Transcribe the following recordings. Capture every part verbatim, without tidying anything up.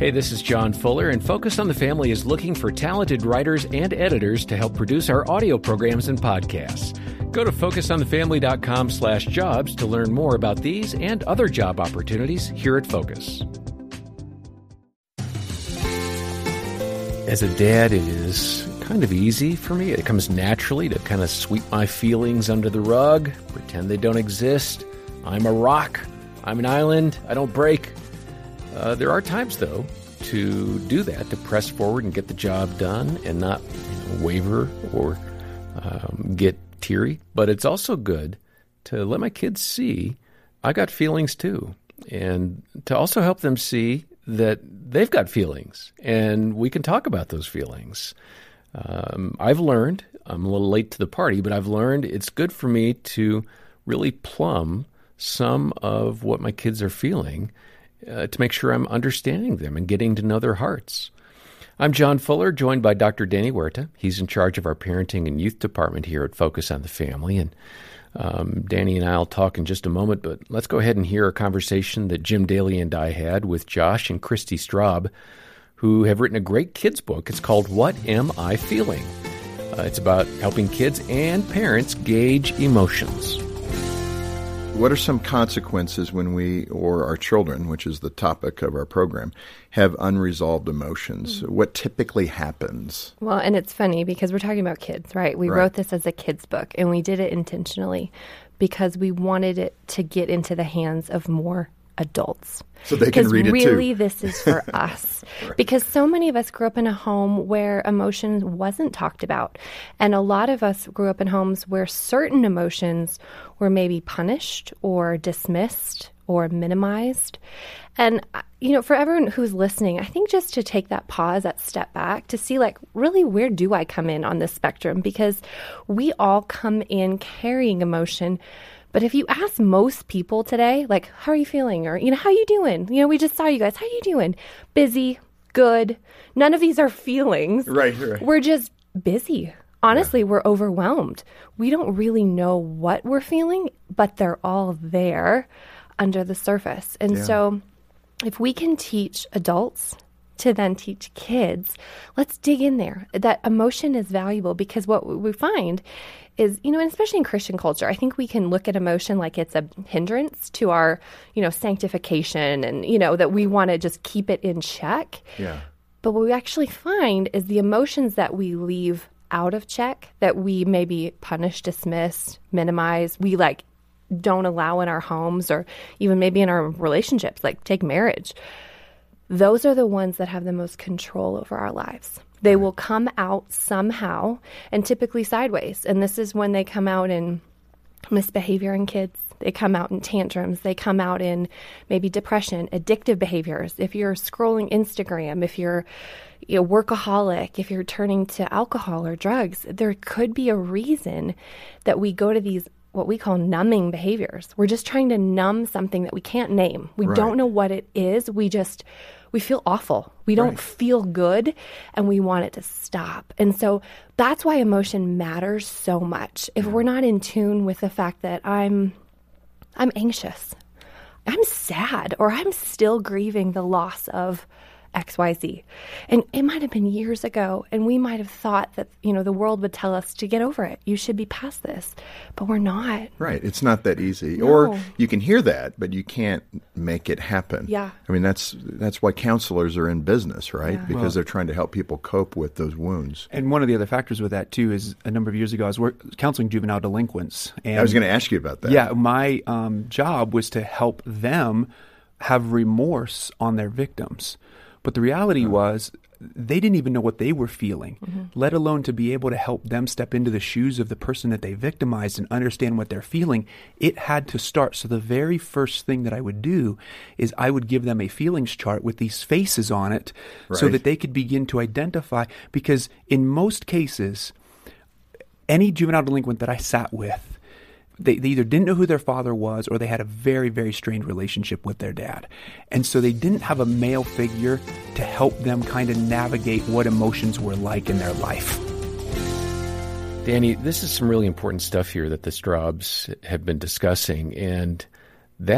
Hey, this is John Fuller, and Focus on the Family is looking for talented writers and editors to help produce our audio programs and podcasts. Go to focusonthefamily.com slash jobs to learn more about these and other job opportunities here at Focus. As a dad, it is kind of easy for me. It comes naturally to kind of sweep my feelings under the rug, pretend they don't exist. I'm a rock. I'm an island. I don't break. Uh, there are times, though, to do that, to press forward and get the job done and not you know, waver or um, get teary. But it's also good to let my kids see I got feelings too, and to also help them see that they've got feelings and we can talk about those feelings. Um, I've learned, I'm a little late to the party, but I've learned it's good for me to really plumb some of what my kids are feeling Uh, to make sure I'm understanding them and getting to know their hearts. I'm John Fuller, joined by Doctor Danny Huerta. He's in charge of our parenting and youth department here at Focus on the Family. And um, Danny and I will talk in just a moment, but let's go ahead and hear a conversation that Jim Daly and I had with Josh and Christy Straub, who have written a great kids book. It's called What Am I Feeling? Uh, it's about helping kids and parents gauge emotions. What are some consequences when we, or our children, which is the topic of our program, have unresolved emotions? Mm-hmm. What typically happens? Well, and it's funny because we're talking about kids, right? We right. wrote this as a kids book, and we did it intentionally because we wanted it to get into the hands of more adults. So they can read it really, too. Really, this is for us. Right. Because so many of us grew up in a home where emotion wasn't talked about. And a lot of us grew up in homes where certain emotions were maybe punished or dismissed or minimized. And, you know, for everyone who's listening, I think just to take that pause, that step back to see, like, really, where do I come in on this spectrum? Because we all come in carrying emotion. But if you ask most people today, like, how are you feeling? Or, you know, how you doing? You know, we just saw you guys. How you doing? Busy, good. None of these are feelings. Right, right. We're just busy. Honestly, yeah. we're overwhelmed. We don't really know what we're feeling, but they're all there under the surface. And yeah. so if we can teach adults to then teach kids, let's dig in there. That emotion is valuable because what we find is, you know, and especially in Christian culture, I think we can look at emotion like it's a hindrance to our, you know, sanctification and, you know, that we want to just keep it in check. Yeah. But what we actually find is the emotions that we leave out of check, that we maybe punish, dismiss, minimize, we like don't allow in our homes or even maybe in our relationships, like take marriage. Those are the ones that have the most control over our lives. They will come out somehow, and typically sideways. And this is when they come out in misbehavior in kids. They come out in tantrums. They come out in maybe depression, addictive behaviors. If you're scrolling Instagram, if you're a workaholic, if you're turning to alcohol or drugs, there could be a reason that we go to these what we call numbing behaviors. We're just trying to numb something that we can't name. We right. don't know what it is. We just, we feel awful. We don't right. feel good, and we want it to stop. And so that's why emotion matters so much. If we're not in tune with the fact that I'm, I'm anxious, I'm sad, or I'm still grieving the loss of X Y Z. And it might have been years ago, and we might have thought that, you know, the world would tell us to get over it. You should be past this. But we're not. Right. It's not that easy. No. Or you can hear that, but you can't make it happen. Yeah. I mean, that's that's why counselors are in business, right? Yeah. Because Well, they're trying to help people cope with those wounds. And one of the other factors with that, too, is a number of years ago, I was work, counseling juvenile delinquents. And I was going to ask you about that. Yeah, my um, job was to help them have remorse on their victims. But the reality was they didn't even know what they were feeling, mm-hmm. let alone to be able to help them step into the shoes of the person that they victimized and understand what they're feeling. It had to start. So the very first thing that I would do is I would give them a feelings chart with these faces on it right. so that they could begin to identify. Because in most cases, any juvenile delinquent that I sat with, They, they either didn't know who their father was or they had a very, very strained relationship with their dad. And so they didn't have a male figure to help them kind of navigate what emotions were like in their life. Danny, this is some really important stuff here that the Straubs have been discussing. And that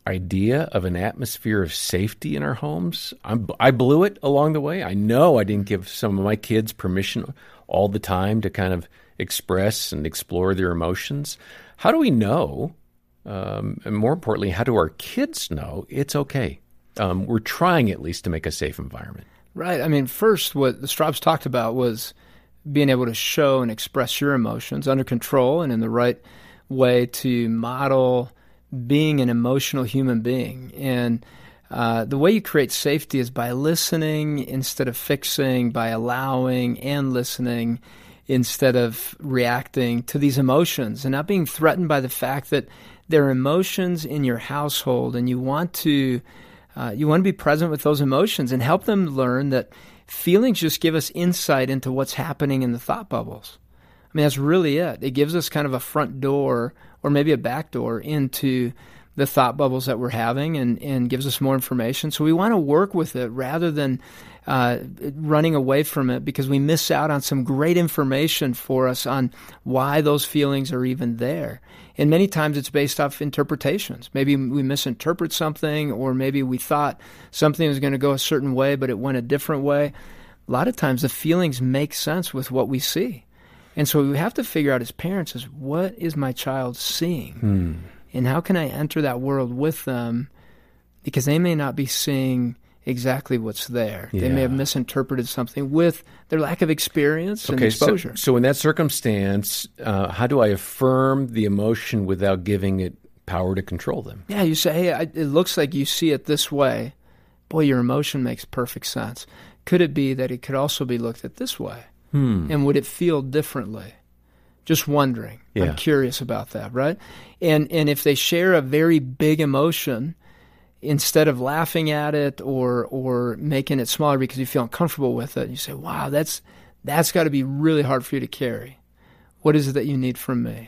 idea of an atmosphere of safety in our homes. I'm, I blew it along the way. I know I didn't give some of my kids permission all the time to kind of express and explore their emotions. How do we know, um, and more importantly, how do our kids know it's okay? Um, we're trying at least to make a safe environment. Right. I mean, first, what the Straubs talked about was being able to show and express your emotions under control and in the right way to model being an emotional human being. And uh, the way you create safety is by listening instead of fixing, by allowing and listening instead of reacting to these emotions, and not being threatened by the fact that there are emotions in your household, and you want to uh, you want to be present with those emotions and help them learn that feelings just give us insight into what's happening in the thought bubbles. I mean, that's really it. It gives us kind of a front door or maybe a back door into the thought bubbles that we're having, and, and gives us more information. So we want to work with it rather than uh, running away from it, because we miss out on some great information for us on why those feelings are even there. And many times it's based off interpretations. Maybe we misinterpret something, or maybe we thought something was going to go a certain way, but it went a different way. A lot of times the feelings make sense with what we see. And so we have to figure out as parents is, what is my child seeing? Hmm. And how can I enter that world with them? Because they may not be seeing exactly what's there. Yeah. They may have misinterpreted something with their lack of experience and okay, exposure. So, so in that circumstance, uh, how do I affirm the emotion without giving it power to control them? Yeah, you say, hey, I, it looks like you see it this way. Boy, your emotion makes perfect sense. Could it be that it could also be looked at this way? Hmm. And would it feel differently? Just wondering. Yeah. I'm curious about that, right? And and if they share a very big emotion, instead of laughing at it or or making it smaller because you feel uncomfortable with it, you say, wow, that's that's got to be really hard for you to carry. What is it that you need from me?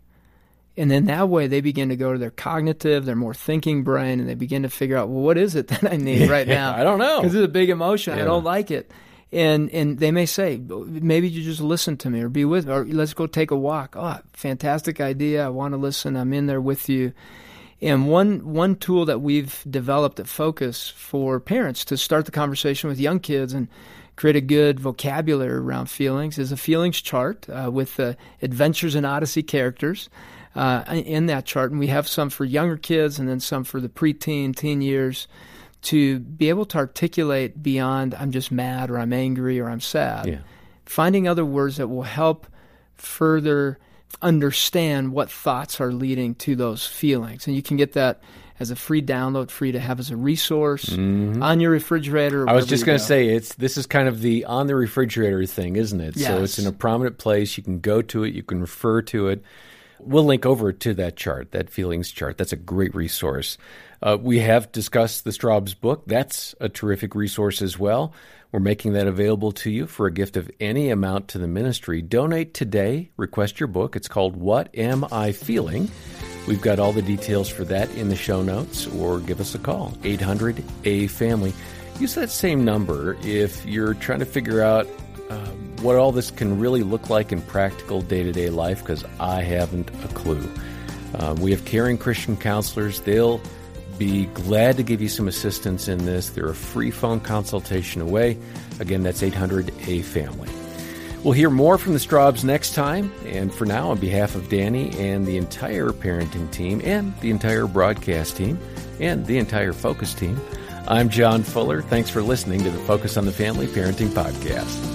And then that way they begin to go to their cognitive, their more thinking brain, and they begin to figure out, well, what is it that I need right now? I don't know. Because it's a big emotion. Yeah. I don't like it. And and they may say, maybe you just listen to me or be with me, or let's go take a walk. Oh, fantastic idea. I want to listen. I'm in there with you. And one one tool that we've developed at Focus for parents to start the conversation with young kids and create a good vocabulary around feelings is a feelings chart uh, with the Adventures in Odyssey characters uh, in that chart. And we have some for younger kids and then some for the preteen, teen years, to be able to articulate beyond I'm just mad or I'm angry or I'm sad. Yeah. Finding other words that will help further understand what thoughts are leading to those feelings. And you can get that as a free download, free to have as a resource mm-hmm. on your refrigerator. I was just going to say, it's this is kind of the on the refrigerator thing, isn't it? Yes. So it's in a prominent place. You can go to it. You can refer to it. We'll link over to that chart, that feelings chart. That's a great resource. Uh, we have discussed the Straubs book. That's a terrific resource as well. We're making that available to you for a gift of any amount to the ministry. Donate today. Request your book. It's called What Am I Feeling? We've got all the details for that in the show notes, or give us a call, eight hundred A family. Use that same number if you're trying to figure out uh, what all this can really look like in practical day-to-day life, because I haven't a clue. Uh, we have caring Christian counselors. They'll be glad to give you some assistance in this. They're a free phone consultation away. Again, that's eight hundred A family. We'll hear more from the Straubs next time. And for now, on behalf of Danny and the entire parenting team and the entire broadcast team and the entire Focus team, I'm John Fuller. Thanks for listening to the Focus on the Family Parenting Podcast.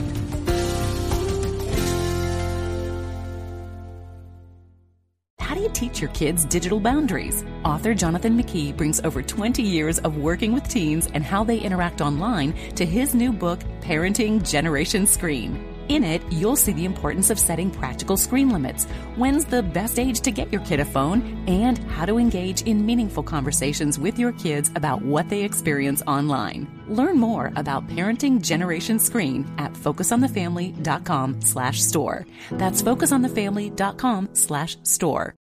How do you teach your kids digital boundaries? Author Jonathan McKee brings over twenty years of working with teens and how they interact online to his new book, Parenting Generation Screen. In it, you'll see the importance of setting practical screen limits, when's the best age to get your kid a phone, and how to engage in meaningful conversations with your kids about what they experience online. Learn more about Parenting Generation Screen at focusonthefamily.com slash store. That's focusonthefamily.com slash store.